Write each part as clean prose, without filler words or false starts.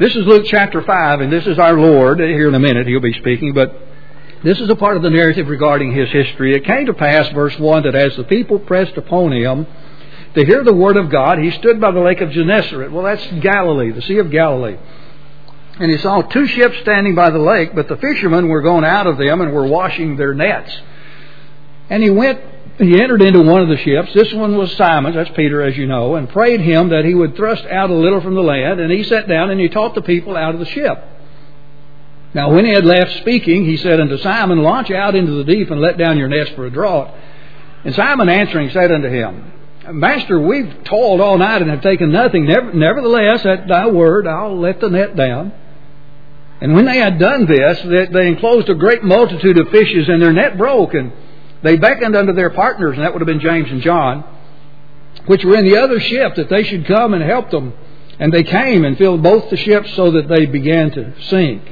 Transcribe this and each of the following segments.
This is Luke chapter 5, and this is our Lord. Here in a minute He'll be speaking, but this is a part of the narrative regarding His history. It came to pass, verse 1, that as the people pressed upon Him to hear the word of God, He stood by the lake of Gennesaret. Well, that's Galilee, the Sea of Galilee. And He saw 2 ships standing by the lake, but the fishermen were gone out of them and were washing their nets. And He entered into one of the ships. This one was Simon's, that's Peter, as you know, and prayed him that he would thrust out a little from the land. And he sat down and he taught the people out of the ship. Now when he had left speaking, he said unto Simon, Launch out into the deep and let down your nets for a draught. And Simon answering said unto him, Master, we've toiled all night and have taken nothing. Nevertheless, at thy word, I'll let the net down. And when they had done this, they enclosed a great multitude of fishes, and their net broke. And they beckoned unto their partners, and that would have been James and John, which were in the other ship, that they should come and help them. And they came and filled both the ships so that they began to sink.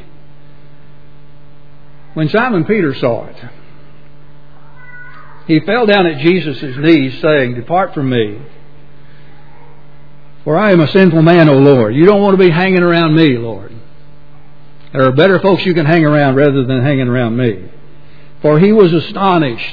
When Simon Peter saw it, he fell down at Jesus' knees, saying, Depart from me, for I am a sinful man, O Lord. You don't want to be hanging around me, Lord. There are better folks you can hang around rather than hanging around me. For he was astonished.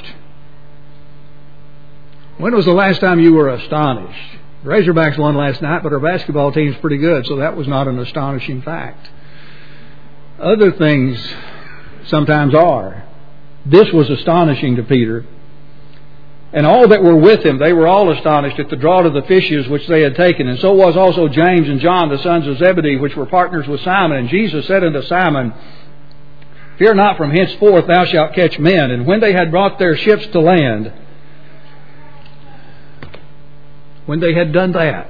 When was the last time you were astonished? The Razorbacks won last night, but our basketball team's pretty good, so that was not an astonishing fact. Other things sometimes are. This was astonishing to Peter. And all that were with him, they were all astonished at the draught of the fishes which they had taken. And so was also James and John, the sons of Zebedee, which were partners with Simon. And Jesus said unto Simon, Fear not, from henceforth thou shalt catch men. And when they had brought their ships to land, when they had done that,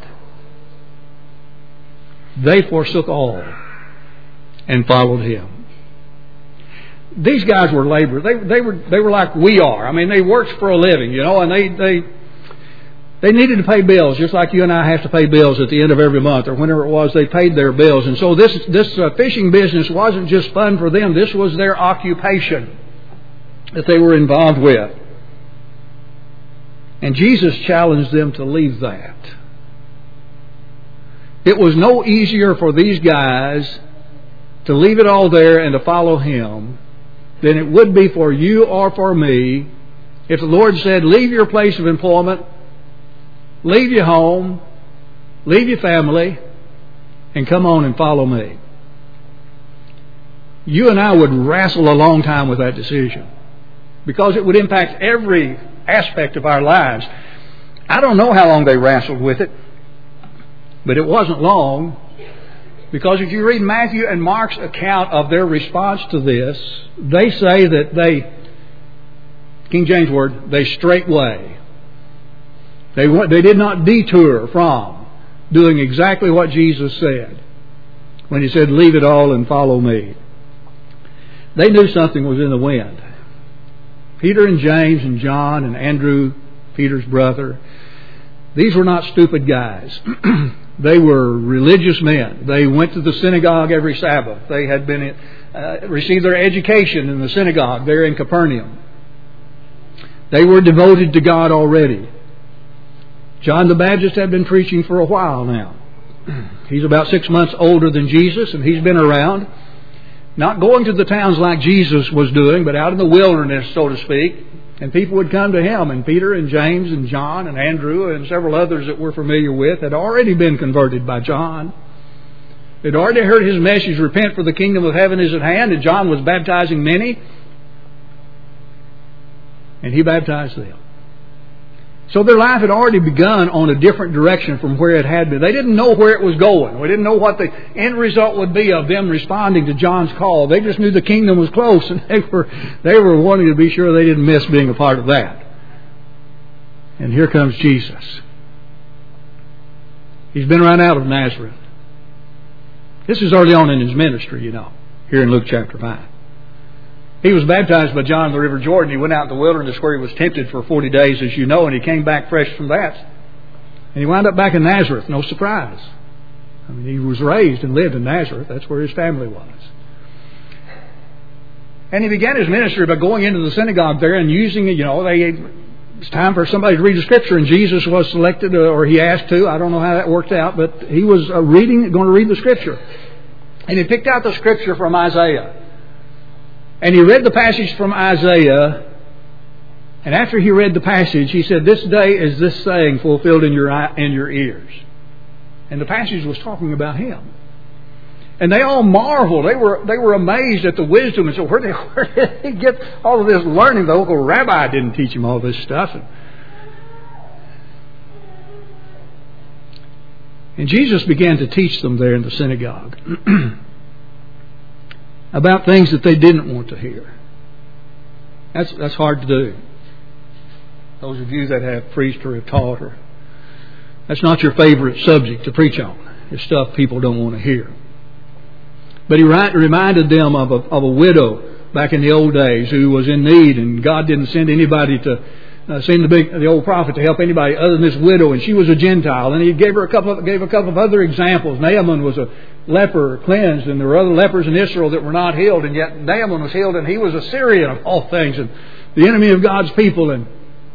they forsook all and followed Him. These guys were laborers. They were like we are. I mean, they worked for a living, you know, and they needed to pay bills, just like you and I have to pay bills at the end of every month, or whenever it was they paid their bills. And so this fishing business wasn't just fun for them. This was their occupation that they were involved with. And Jesus challenged them to leave that. It was no easier for these guys to leave it all there and to follow Him than it would be for you or for me if the Lord said, leave your place of employment, leave your home, leave your family, and come on and follow me. You and I would wrestle a long time with that decision because it would impact every aspect of our lives. I don't know how long they wrestled with it, but it wasn't long. Because if you read Matthew and Mark's account of their response to this, they say that King James word, they straightway. They did not detour from doing exactly what Jesus said when He said, leave it all and follow me. They knew something was in the wind. Peter and James and John and Andrew, Peter's brother, these were not stupid guys. They were religious men. They went to the synagogue every Sabbath. They had been received their education in the synagogue there in Capernaum. They were devoted to God already. John the Baptist had been preaching for a while now. He's about 6 months older than Jesus, and he's been around, not going to the towns like Jesus was doing, but out in the wilderness, so to speak. And people would come to him, and Peter and James and John and Andrew and several others that we're familiar with had already been converted by John. They'd already heard his message, repent for the kingdom of heaven is at hand, and John was baptizing many, and he baptized them. So their life had already begun on a different direction from where it had been. They didn't know where it was going. We didn't know what the end result would be of them responding to John's call. They just knew the kingdom was close, and they were wanting to be sure they didn't miss being a part of that. And here comes Jesus. He's been run out of Nazareth. This is early on in his ministry, you know, here in Luke chapter 5. He was baptized by John in the River Jordan. He went out in the wilderness where he was tempted for 40 days, as you know, and he came back fresh from that. And he wound up back in Nazareth. No surprise. I mean, he was raised and lived in Nazareth. That's where his family was. And he began his ministry by going into the synagogue there and using it, you know, it's time for somebody to read the Scripture, and Jesus was selected, or he asked to. I don't know how that worked out, but he was going to read the Scripture. And he picked out the scripture from Isaiah. And he read the passage from Isaiah. And after he read the passage, he said, "This day is this saying fulfilled in your ears." And the passage was talking about him. And they all marveled. They were amazed at the wisdom. And so where did he get all of this learning? The local rabbi didn't teach him all this stuff. And Jesus began to teach them there in the synagogue about things that they didn't want to hear. That's hard to do. Those of you that have preached or have taught, or that's not your favorite subject to preach on. It's stuff people don't want to hear. But he reminded them of a widow back in the old days who was in need, and God didn't send anybody to send the old prophet to help anybody other than this widow, and she was a Gentile. And he gave a couple of other examples. Naaman was a leper, cleansed, and there were other lepers in Israel that were not healed, and yet Naaman was healed, and he was a Syrian of all things, and the enemy of God's people. And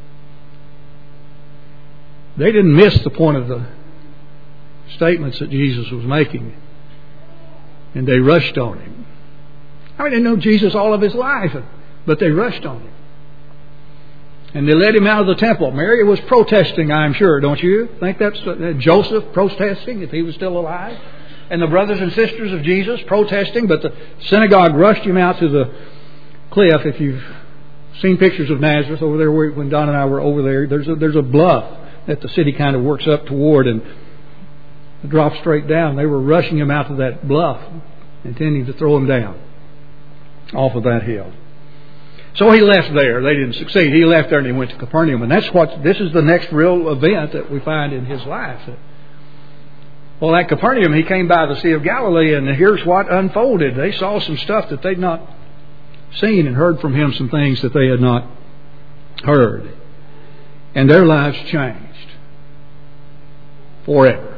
they didn't miss the point of the statements that Jesus was making, and they rushed on him. I mean, they knew Jesus all of his life, but they rushed on him. And they led him out of the temple. Mary was protesting, I'm sure, don't you think that's Joseph protesting if he was still alive? And the brothers and sisters of Jesus protesting, but the synagogue rushed him out to the cliff. If you've seen pictures of Nazareth over there, when Don and I were over there, there's a bluff that the city kind of works up toward and drops straight down. They were rushing him out to that bluff, intending to throw him down off of that hill. So he left there. They didn't succeed. He left there and he went to Capernaum. And this is the next real event that we find in his life. Well, at Capernaum, he came by the Sea of Galilee, and here's what unfolded. They saw some stuff that they'd not seen, and heard from him some things that they had not heard. And their lives changed forever.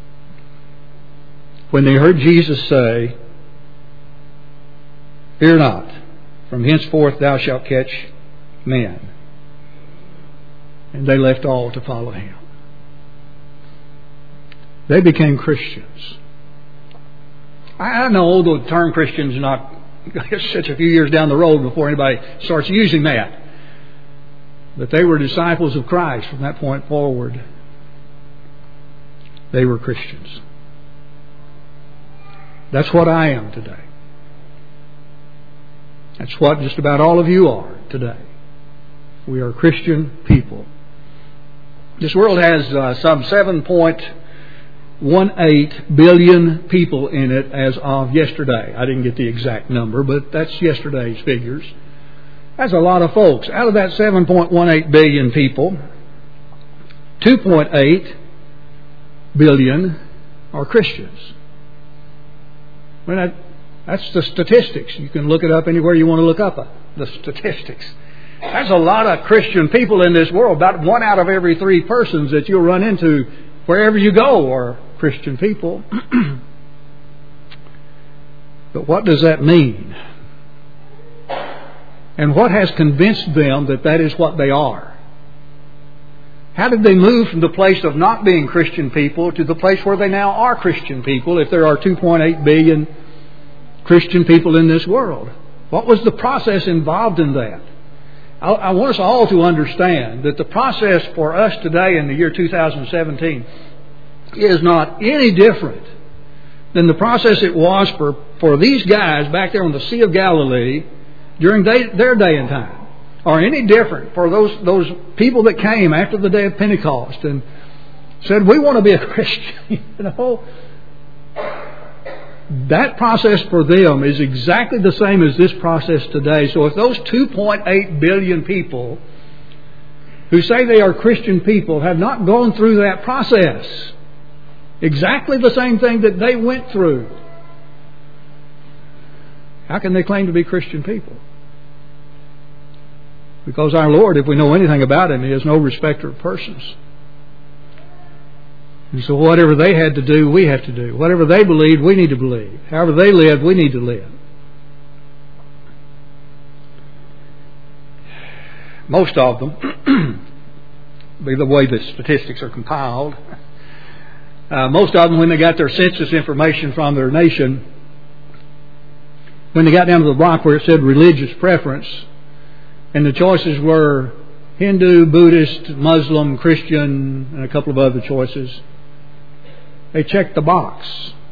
When they heard Jesus say, "Fear not, from henceforth thou shalt catch men." And they left all to follow him. They became Christians. I know the term Christian is not such a few years down the road before anybody starts using that. But they were disciples of Christ from that point forward. They were Christians. That's what I am today. That's what just about all of you are today. We are Christian people. This world has some 7.18 billion people in it as of yesterday. I didn't get the exact number, but that's yesterday's figures. That's a lot of folks. Out of that 7.18 billion people, 2.8 billion are Christians. Well, that's the statistics. You can look it up anywhere you want to look up the statistics. There's a lot of Christian people in this world. About 1 out of every 3 persons that you'll run into wherever you go are Christian people. But what does that mean? And what has convinced them that that is what they are? How did they move from the place of not being Christian people to the place where they now are Christian people, if there are 2.8 billion Christian people in this world? What was the process involved in that? I want us all to understand that the process for us today in the year 2017 is not any different than the process it was for these guys back there on the Sea of Galilee during their day and time, or any different for those people that came after the day of Pentecost and said, "We want to be a Christian." That process for them is exactly the same as this process today. So if those 2.8 billion people who say they are Christian people have not gone through that process, exactly the same thing that they went through, how can they claim to be Christian people? Because our Lord, if we know anything about Him, He is no respecter of persons. And so whatever they had to do, we have to do. Whatever they believed, we need to believe. However they lived, we need to live. Most of them, by the way the statistics are compiled, most of them, when they got their census information from their nation, when they got down to the block where it said religious preference, and the choices were Hindu, Buddhist, Muslim, Christian, and a couple of other choices, they checked the box.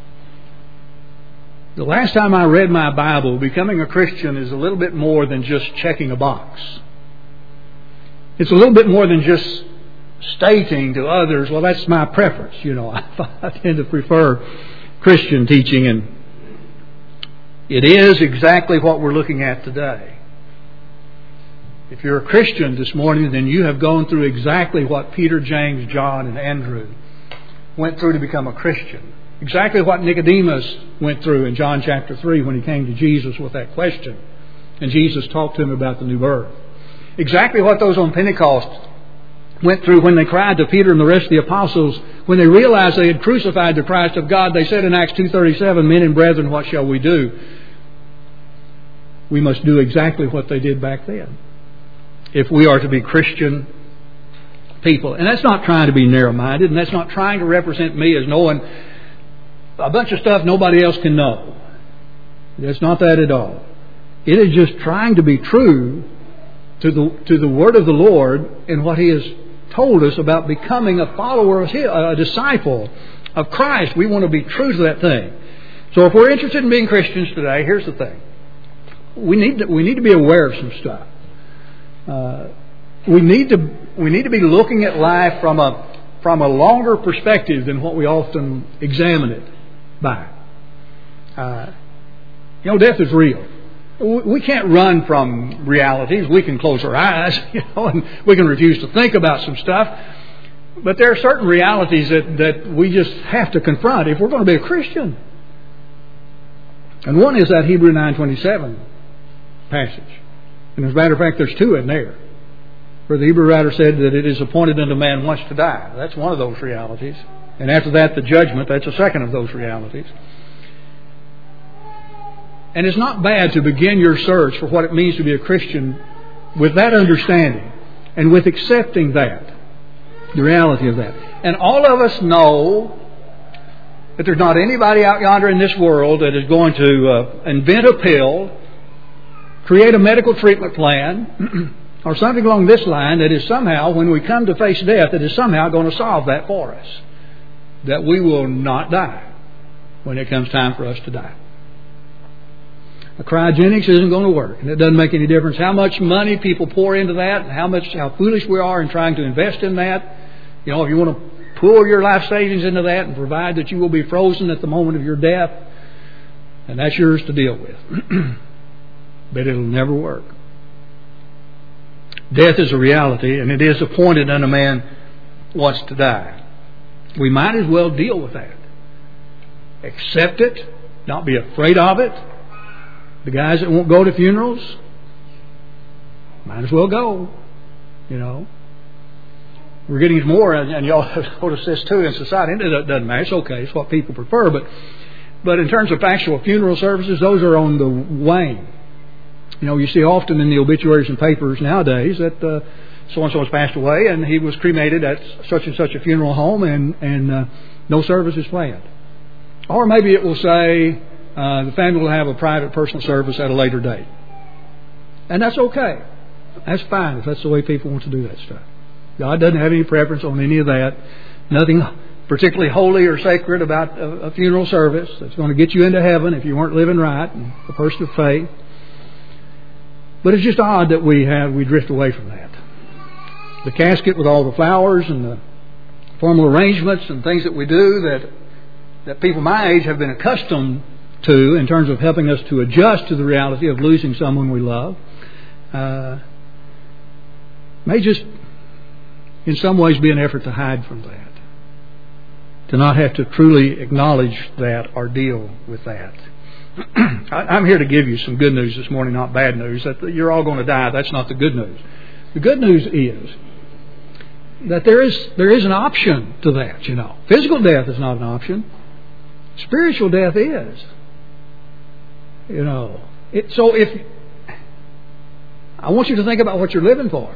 The last time I read my Bible, becoming a Christian is a little bit more than just checking a box. It's a little bit more than just stating to others, well, that's my preference. I tend to prefer Christian teaching, and it is exactly what we're looking at today. If you're a Christian this morning, then you have gone through exactly what Peter, James, John, and Andrew went through to become a Christian. Exactly what Nicodemus went through in John chapter 3 when he came to Jesus with that question. And Jesus talked to him about the new birth. Exactly what those on Pentecost went through when they cried to Peter and the rest of the apostles. When they realized they had crucified the Christ of God, they said in Acts 2:37, "Men and brethren, what shall we do?" We must do exactly what they did back then, if we are to be Christian people. And that's not trying to be narrow-minded, and that's not trying to represent me as knowing a bunch of stuff nobody else can know. It's not that at all. It is just trying to be true to the Word of the Lord and what He has told us about becoming a follower of His, a disciple of Christ. We want to be true to that thing. So if we're interested in being Christians today, here's the thing. We need to be aware of some stuff. We need to be looking at life from a longer perspective than what we often examine it by. Death is real. We can't run from realities. We can close our eyes, and we can refuse to think about some stuff. But there are certain realities that we just have to confront if we're going to be a Christian. And one is that Hebrews 9:27 passage. And as a matter of fact, there's two in there, where the Hebrew writer said that it is appointed unto man once to die. That's one of those realities. And after that, the judgment, that's a second of those realities. And it's not bad to begin your search for what it means to be a Christian with that understanding and with accepting that, the reality of that. And all of us know that there's not anybody out yonder in this world that is going to invent a pill, create a medical treatment plan, or something along this line that is somehow, when we come to face death, that is somehow going to solve that for us. That we will not die when it comes time for us to die. A cryogenics isn't going to work, and it doesn't make any difference how much money people pour into that, and how foolish we are in trying to invest in that. If you want to pour your life savings into that and provide that you will be frozen at the moment of your death, and that's yours to deal with. But it'll never work. Death is a reality, and it is appointed unto man once to die. We might as well deal with that. Accept it, not be afraid of it. The guys that won't go to funerals, might as well go. We're getting more, and y'all have noticed this too in society. It doesn't matter. It's okay. It's what people prefer. But in terms of actual funeral services, those are on the wane. You see often in the obituaries and papers nowadays that so-and-so has passed away and he was cremated at such and such a funeral home and no service is planned. Or maybe it will say the family will have a private personal service at a later date. And that's okay. That's fine if that's the way people want to do that stuff. God doesn't have any preference on any of that. Nothing particularly holy or sacred about a funeral service that's going to get you into heaven if you weren't living right and a person of faith. But it's just odd that we drift away from that. The casket with all the flowers and the formal arrangements and things that we do that people my age have been accustomed to in terms of helping us to adjust to the reality of losing someone we love may just in some ways be an effort to hide from that, to not have to truly acknowledge that or deal with that. I'm here to give you some good news this morning, not bad news. That you're all going to die. That's not the good news. The good news is that there is an option to that. Physical death is not an option. Spiritual death is. So if I want you to think about what you're living for.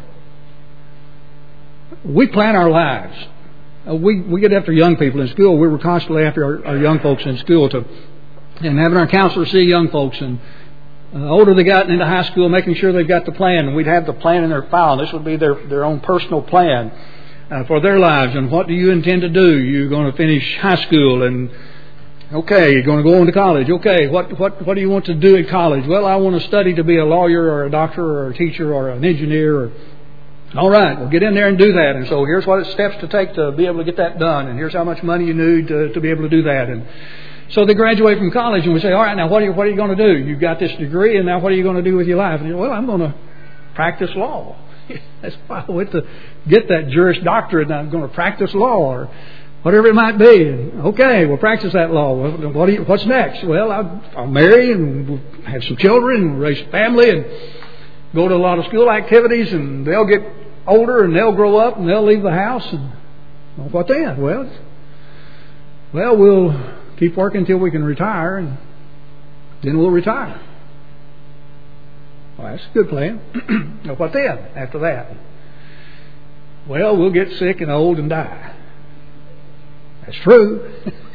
We plan our lives. We get after young people in school. We were constantly after our young folks in school and having our counselors see young folks and older they got into high school, making sure they've got the plan. And we'd have the plan in their file. This would be their own personal plan for their lives. And what do you intend to do? You're going to finish high school, and okay, you're going to go on to college. Okay, what do you want to do at college? Well, I want to study to be a lawyer or a doctor or a teacher or an engineer. All right, well, get in there and do that. And so here's what it steps to take to be able to get that done. And here's how much money you need to be able to do that. And so they graduate from college, and we say, all right, now what are you going to do? You've got this degree, and now what are you going to do with your life? And you go, well, I'm going to practice law. That's why I went to get that Juris Doctorate, and I'm going to practice law or whatever it might be. And, okay, we'll practice that law. What's next? Well, I'll marry and we'll have some children and raise a family and go to a lot of school activities, and they'll get older and they'll grow up and they'll leave the house. And well, what then? Well, we'll keep working until we can retire, and then we'll retire. Well, that's a good plan. Well, what then after that? Well, we'll get sick and old and die. That's true.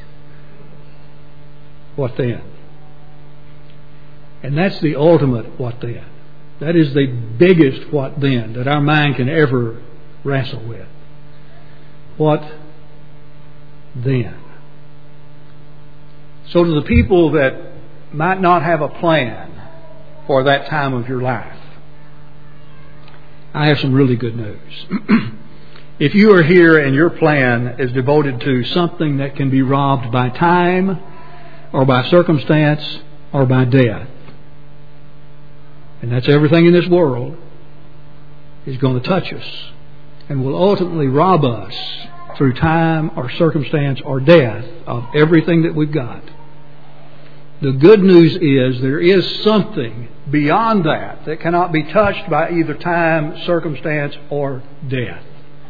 What then? And that's the ultimate what then. That is the biggest what then that our mind can ever wrestle with. What then? So to the people that might not have a plan for that time of your life, I have some really good news. If you are here and your plan is devoted to something that can be robbed by time or by circumstance or by death, and that's everything in this world, is going to touch us and will ultimately rob us through time or circumstance or death of everything that we've got. The good news is there is something beyond that cannot be touched by either time, circumstance, or death.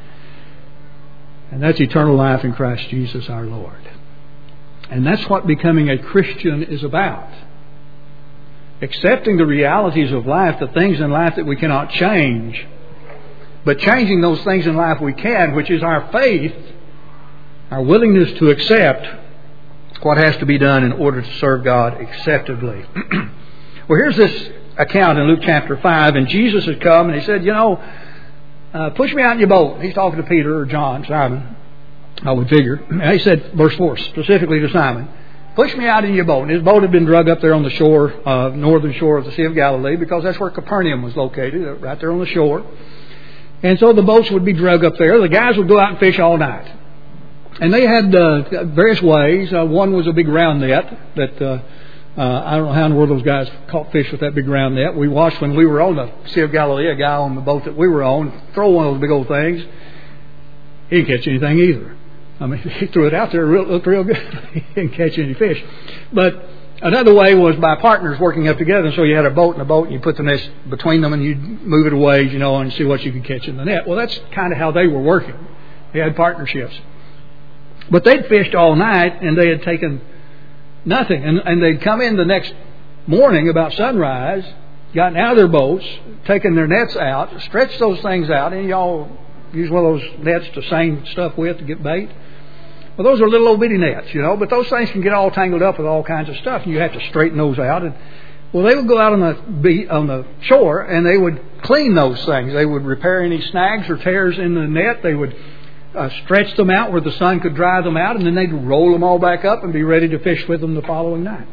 And that's eternal life in Christ Jesus our Lord. And that's what becoming a Christian is about. Accepting the realities of life, the things in life that we cannot change, but changing those things in life we can, which is our faith, our willingness to accept what has to be done in order to serve God acceptably. Well, here's this account in Luke chapter 5, and Jesus had come and he said, push me out in your boat. He's talking to Peter or John, Simon, I would figure. And he said, verse 4, specifically to Simon, push me out in your boat. And his boat had been drug up there on the shore, northern shore of the Sea of Galilee, because that's where Capernaum was located, right there on the shore. And so the boats would be drug up there. The guys would go out and fish all night. And they had various ways. One was a big round net that I don't know how in the world those guys caught fish with that big round net. We watched when we were on the Sea of Galilee, a guy on the boat that we were on throw one of those big old things. He didn't catch anything either. I mean, he threw it out there, it looked real good. He didn't catch any fish. But another way was by partners working up together. And so you had a boat and a boat, and you put the net between them, and you'd move it away, and see what you could catch in the net. Well, that's kind of how they were working. They had partnerships. But they'd fished all night, and they had taken nothing. And they'd come in the next morning about sunrise, gotten out of their boats, taken their nets out, stretched those things out. And y'all use one of those nets to seine stuff with to get bait? Well, those are little old bitty nets, but those things can get all tangled up with all kinds of stuff, and you have to straighten those out. And well, they would go out on the shore, and they would clean those things. They would repair any snags or tears in the net. They would stretch them out where the sun could dry them out, and then they'd roll them all back up and be ready to fish with them the following night.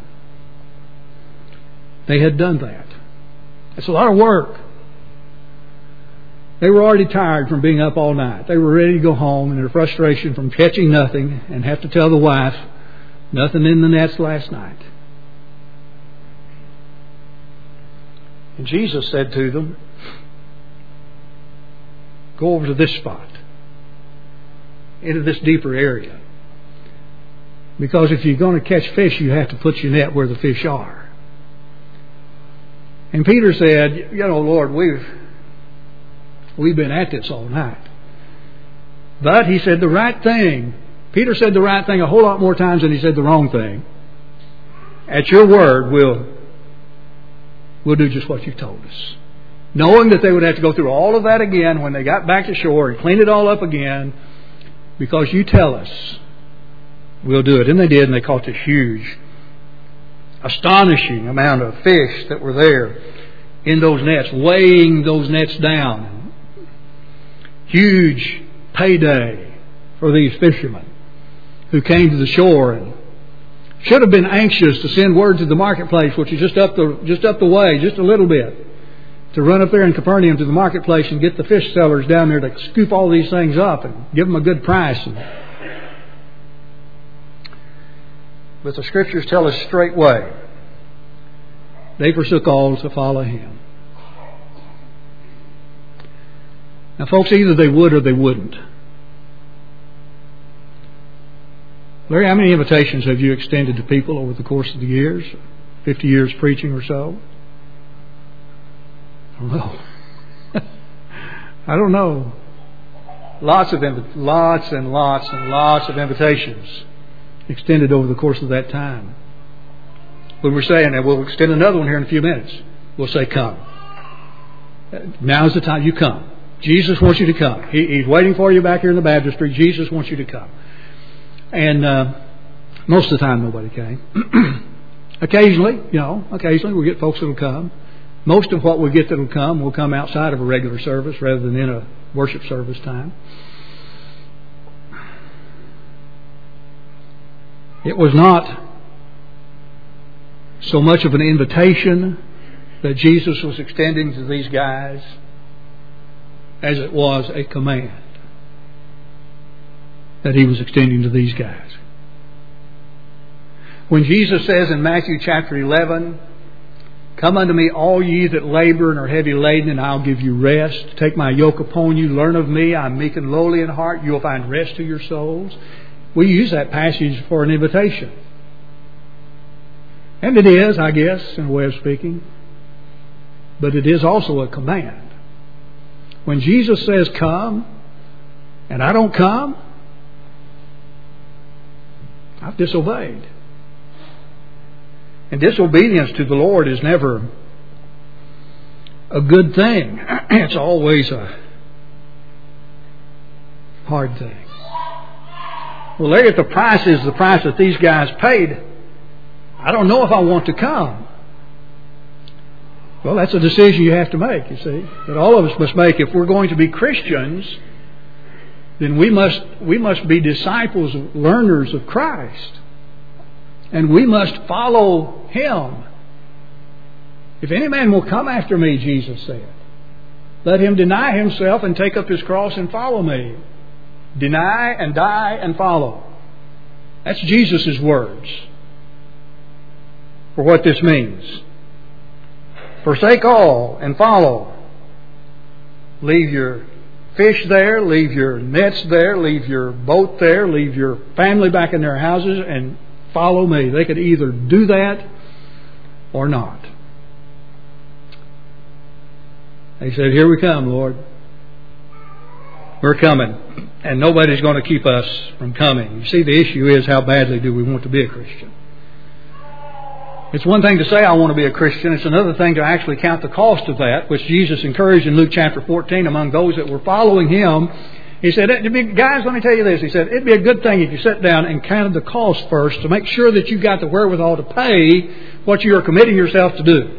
They had done that. It's a lot of work. They were already tired from being up all night. They were ready to go home, and their frustration from catching nothing and have to tell the wife, nothing in the nets last night. And Jesus said to them, go over to this spot, into this deeper area. Because if you're going to catch fish, you have to put your net where the fish are. And Peter said, Lord, we've been at this all night. But he said the right thing. Peter said the right thing a whole lot more times than he said the wrong thing. At your word, we'll do just what you've told us. Knowing that they would have to go through all of that again when they got back to shore and clean it all up again. Because you tell us, we'll do it. And they did, and they caught this huge astonishing amount of fish that were there in those nets, weighing those nets down. Huge payday for these fishermen who came to the shore and should have been anxious to send word to the marketplace, which is just up the way, just a little bit, to run up there in Capernaum to the marketplace and get the fish sellers down there to scoop all these things up and give them a good price. But the Scriptures tell us straightway, they forsook all to follow Him. Now, folks, either they would or they wouldn't. Larry, how many invitations have you extended to people over the course of the years? 50 years preaching or so? I don't know. I don't know. Lots and lots of invitations extended over the course of that time. When we're saying that we'll extend another one here in a few minutes, we'll say, come. Now's the time. You come. Jesus wants you to come. He's waiting for you back here in the baptistry. Jesus wants you to come. And most of the time nobody came. Occasionally we get folks that will come. Most of what we get that will come outside of a regular service rather than in a worship service time. It was not so much of an invitation that Jesus was extending to these guys as it was a command that He was extending to these guys. When Jesus says in Matthew chapter 11, come unto me, all ye that labor and are heavy laden, and I'll give you rest. Take my yoke upon you, learn of me, I'm meek and lowly in heart, you'll find rest to your souls. We use that passage for an invitation. And it is, I guess, in a way of speaking. But it is also a command. When Jesus says come, and I don't come, I've disobeyed. And disobedience to the Lord is never a good thing. It's always a hard thing. Well, Larry, if the price is the price that these guys paid, I don't know if I want to come. Well, that's a decision you have to make, you see, that all of us must make. If we're going to be Christians, then we must be disciples, learners of Christ. And we must follow Him. If any man will come after me, Jesus said, let him deny himself and take up his cross and follow me. Deny and die and follow. That's Jesus' words for what this means. Forsake all and follow. Leave your fish there, leave your nets there, leave your boat there, leave your family back in their houses and follow me. They could either do that or not. They said, here we come, Lord. We're coming. And nobody's going to keep us from coming. You see, the issue is how badly do we want to be a Christian? It's one thing to say I want to be a Christian. It's another thing to actually count the cost of that, which Jesus encouraged in Luke chapter 14 among those that were following Him. He said, guys, let me tell you this. He said, it'd be a good thing if you sat down and counted the cost first to make sure that you got the wherewithal to pay what you are committing yourself to do.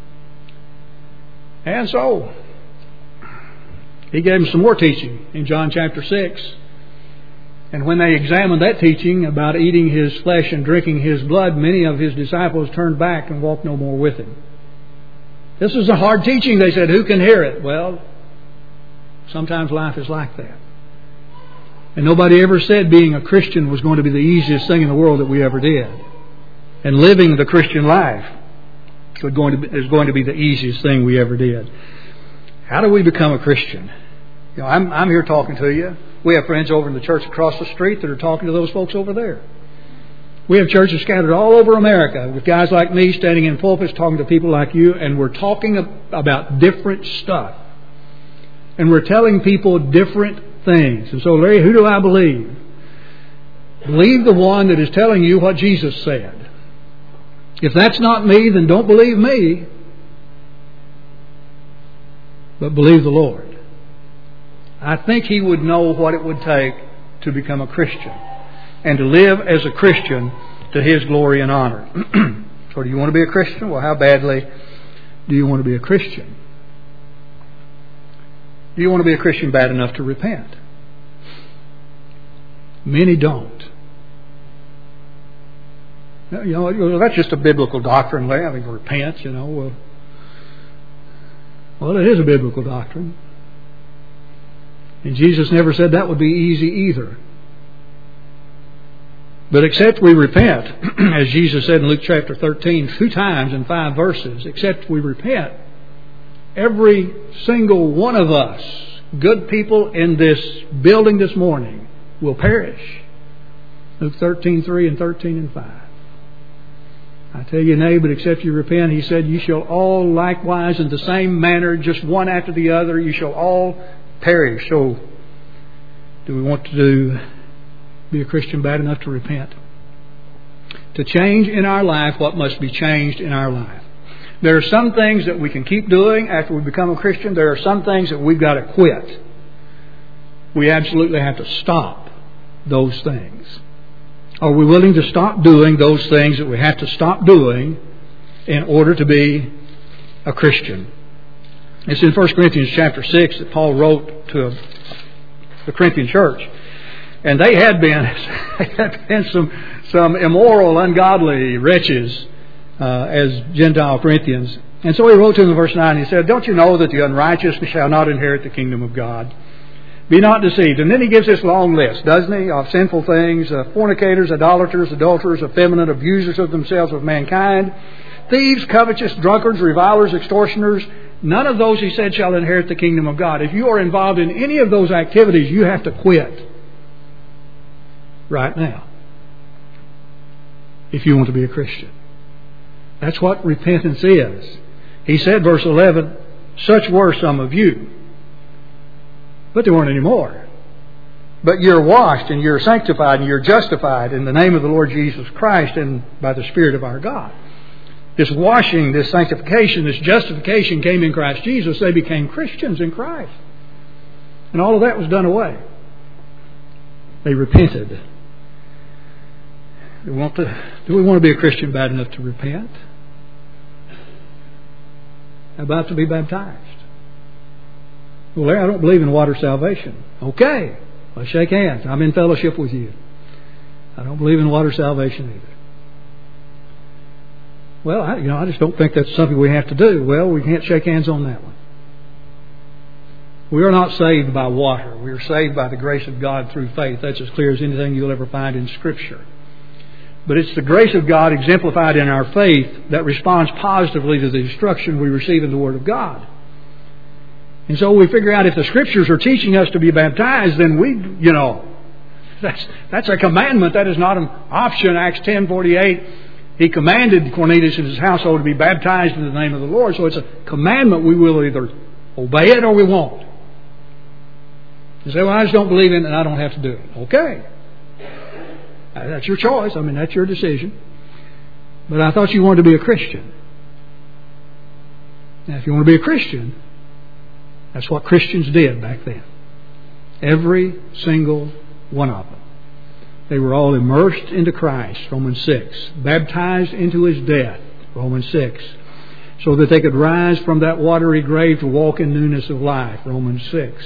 And so, He gave them some more teaching in John chapter 6. And when they examined that teaching about eating His flesh and drinking His blood, many of His disciples turned back and walked no more with Him. This is a hard teaching, they said. Who can hear it? Well, sometimes life is like that. And nobody ever said being a Christian was going to be the easiest thing in the world that we ever did. And living the Christian life is going to be the easiest thing we ever did. How do we become a Christian? You know, I'm here talking to you. We have friends over in the church across the street that are talking to those folks over there. We have churches scattered all over America with guys like me standing in pulpits talking to people like you, and we're talking about different stuff. And we're telling people different things. And so, Larry, who do I believe? Believe the one that is telling you what Jesus said. If that's not me, then don't believe me, but believe the Lord. I think He would know what it would take to become a Christian and to live as a Christian to His glory and honor. So do you want to be a Christian? Well, how badly do you want to be a Christian? Do you want to be a Christian bad enough to repent? Many don't. You know, that's just a biblical doctrine. I mean, repent, you know. Well, it is a biblical doctrine. And Jesus never said that would be easy either. But except we repent, as Jesus said in Luke chapter 13, 2 times in 5 verses, except we repent, every single one of us, good people in this building this morning, will perish. Luke 13:3 and 13:5. I tell you, nay, but except you repent, he said, you shall all likewise in the same manner, just one after the other, you shall all perish. So, do we want to be a Christian bad enough to repent? To change in our life what must be changed in our life. There are some things that we can keep doing after we become a Christian. There are some things that we've got to quit. We absolutely have to stop those things. Are we willing to stop doing those things that we have to stop doing in order to be a Christian? It's in 1 Corinthians chapter 6 that Paul wrote to the Corinthian church. And they had been some immoral, ungodly wretches as Gentile Corinthians. And so he wrote to them in verse 9, he said, don't you know that the unrighteous shall not inherit the kingdom of God? Be not deceived. And then he gives this long list, doesn't he, of sinful things, fornicators, idolaters, adulterers, effeminate, abusers of themselves of mankind, thieves, covetous, drunkards, revilers, extortioners. None of those, he said, shall inherit the kingdom of God. If you are involved in any of those activities, you have to quit right now if you want to be a Christian. That's what repentance is. He said, verse 11, such were some of you. But there weren't any more. But you're washed and you're sanctified and you're justified in the name of the Lord Jesus Christ and by the Spirit of our God. This washing, this sanctification, this justification came in Christ Jesus. They became Christians in Christ. And all of that was done away. They repented. Do we want to be a Christian bad enough to repent? How about to be baptized? Well, Larry, I don't believe in water salvation. Okay, let's shake hands. I'm in fellowship with you. I don't believe in water salvation either. Well, I just don't think that's something we have to do. Well, we can't shake hands on that one. We are not saved by water. We are saved by the grace of God through faith. That's as clear as anything you'll ever find in Scripture. But it's the grace of God exemplified in our faith that responds positively to the instruction we receive in the Word of God. And so we figure out if the Scriptures are teaching us to be baptized, then that's a commandment. That is not an option. Acts 10:48, he commanded Cornelius and his household to be baptized in the name of the Lord. So it's a commandment. We will either obey it or we won't. You say, well, I just don't believe in it and I don't have to do it. Okay. That's your choice. I mean, that's your decision. But I thought you wanted to be a Christian. Now, if you want to be a Christian, that's what Christians did back then. Every single one of them. They were all immersed into Christ, Romans 6. Baptized into His death, Romans 6. So that they could rise from that watery grave to walk in newness of life, Romans 6.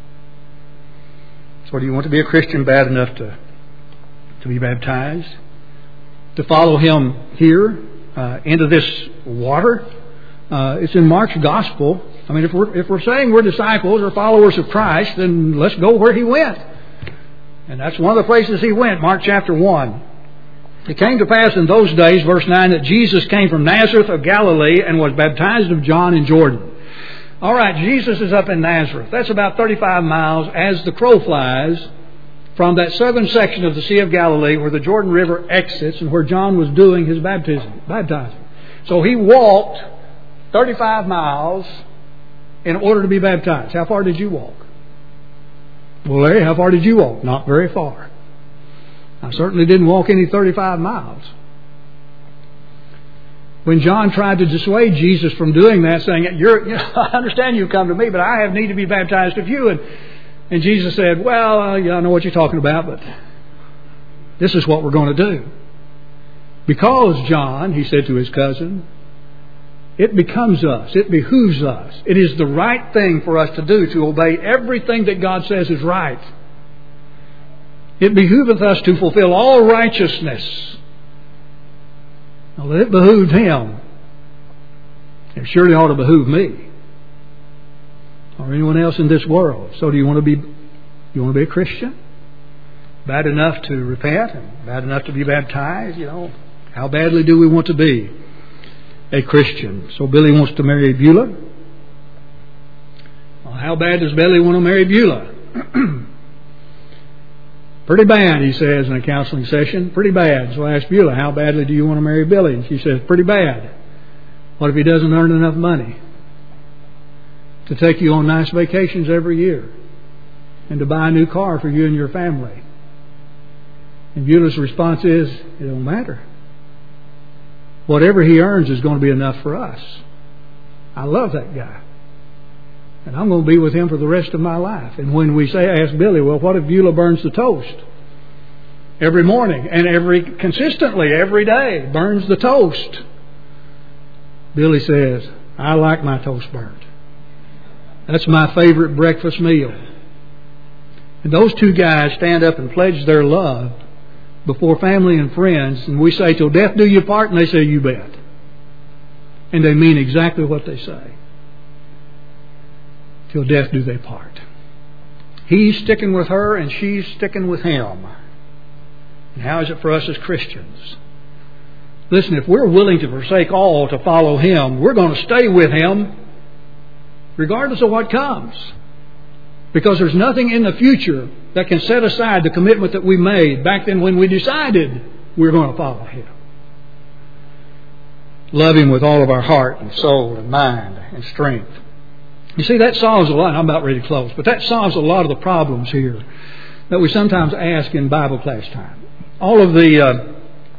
So do you want to be a Christian bad enough to be baptized? To follow Him here into this water? It's in Mark's Gospel. I mean, if we're saying we're disciples or followers of Christ, then let's go where He went. And that's one of the places He went, Mark chapter 1. It came to pass in those days, verse 9, that Jesus came from Nazareth of Galilee and was baptized of John in Jordan. All right, Jesus is up in Nazareth. That's about 35 miles as the crow flies from that southern section of the Sea of Galilee where the Jordan River exits and where John was doing his baptizing. So he walked 35 miles in order to be baptized. How far did you walk? Well, Larry, how far did you walk? Not very far. I certainly didn't walk any 35 miles. When John tried to dissuade Jesus from doing that, saying, I understand you come to me, but I have need to be baptized of you. And Jesus said, well, I know what you're talking about, but this is what we're going to do. Because, John, he said to his cousin, it becomes us, it behooves us, it is the right thing for us to do, to obey everything that God says is right. It behooveth us to fulfill all righteousness. Now, it behooved him. It surely ought to behoove me, or anyone else in this world. So do you want to be a Christian? Bad enough to repent and bad enough to be baptized, How badly do we want to be a Christian? So Billy wants to marry Beulah. Well, how bad does Billy want to marry Beulah? Pretty bad, he says in a counseling session. Pretty bad. So I asked Beulah, how badly do you want to marry Billy? And she says, pretty bad. What if he doesn't earn enough money to take you on nice vacations every year and to buy a new car for you and your family? And Beulah's response is, it don't matter. Whatever he earns is going to be enough for us. I love that guy. And I'm going to be with him for the rest of my life. And when we ask Billy, well, what if Beulah burns the toast? Every morning and consistently every day burns the toast. Billy says, I like my toast burnt. That's my favorite breakfast meal. And those two guys stand up and pledge their love before family and friends, and we say, till death do you part, and they say, you bet. And they mean exactly what they say. Till death do they part. He's sticking with her, and she's sticking with him. And how is it for us as Christians? Listen, if we're willing to forsake all to follow Him, we're going to stay with Him regardless of what comes. Because there's nothing in the future that can set aside the commitment that we made back then when we decided we were going to follow Him. Love Him with all of our heart and soul and mind and strength. You see, that solves a lot. I'm about ready to close. But that solves a lot of the problems here that we sometimes ask in Bible class time. All of the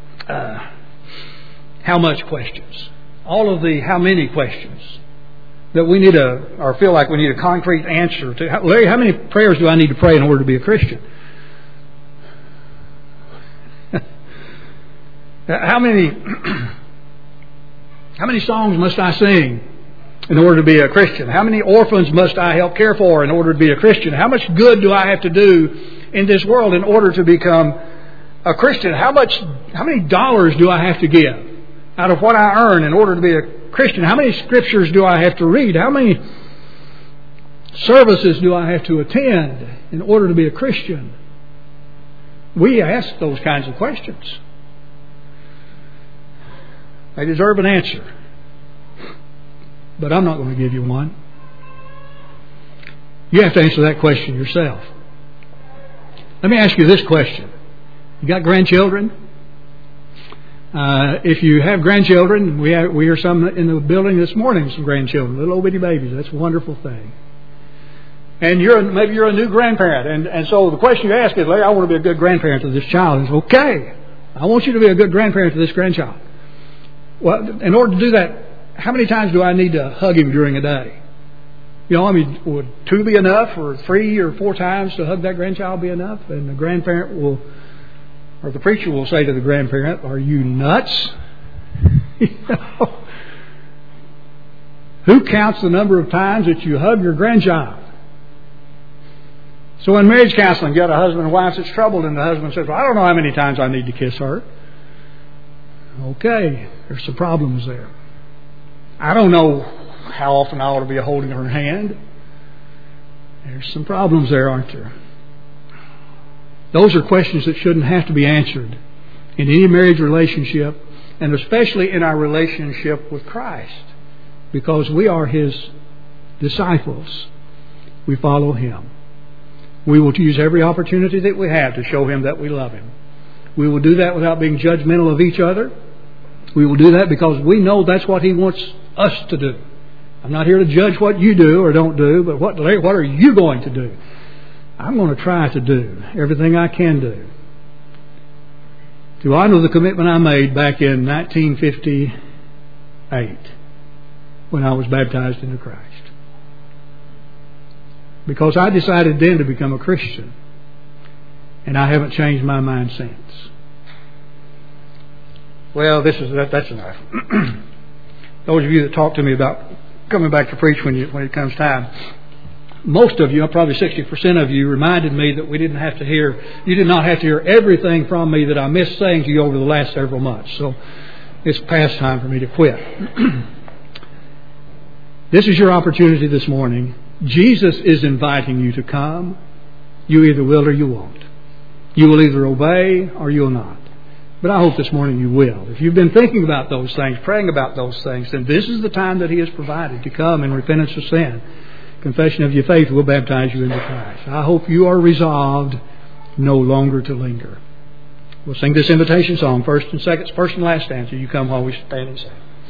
how much questions. All of the how many questions that we need or feel like we need a concrete answer to. Larry, how many prayers do I need to pray in order to be a Christian? How many songs must I sing in order to be a Christian? How many orphans must I help care for in order to be a Christian? How much good do I have to do in this world in order to become a Christian? How many dollars do I have to give out of what I earn in order to be a Christian? How many scriptures do I have to read? How many services do I have to attend in order to be a Christian? We ask those kinds of questions. They deserve an answer. But I'm not going to give you one. You have to answer that question yourself. Let me ask you this question. You got grandchildren? If you have grandchildren, we are some in the building this morning, some grandchildren, little bitty babies. That's a wonderful thing. And maybe you're a new grandparent. And so the question you ask is, Larry, I want to be a good grandparent to this child. And it's okay. I want you to be a good grandparent to this grandchild. Well, in order to do that, how many times do I need to hug him during a day? Would 2 be enough, or 3 or 4 times to hug that grandchild be enough? And the grandparent will, or the preacher will say to the grandparent, are you nuts? Who counts the number of times that you hug your grandchild? So in marriage counseling, you got a husband and wife that's troubled, and the husband says, well, I don't know how many times I need to kiss her. Okay, there's some problems there. I don't know how often I ought to be holding her hand. There's some problems there, aren't there? Those are questions that shouldn't have to be answered in any marriage relationship, and especially in our relationship with Christ, because we are His disciples. We follow Him. We will use every opportunity that we have to show Him that we love Him. We will do that without being judgmental of each other. We will do that because we know that's what He wants us to do. I'm not here to judge what you do or don't do, but what are you going to do? I'm going to try to do everything I can do to honor the commitment I made back in 1958 when I was baptized into Christ. Because I decided then to become a Christian, and I haven't changed my mind since. well, that's enough. Those of you that talk to me about coming back to preach when it comes time, most of you, probably 60% of you, reminded me that you did not have to hear everything from me that I missed saying to you over the last several months. So it's past time for me to quit. This is your opportunity this morning. Jesus is inviting you to come. You either will or you won't. You will either obey or you will not. But I hope this morning you will. If you've been thinking about those things, praying about those things, then this is the time that He has provided to come in repentance of sin. Confession of your faith will baptize you into Christ. I hope you are resolved no longer to linger. We'll sing this invitation song, first and last stanza. You come while we stand and sing.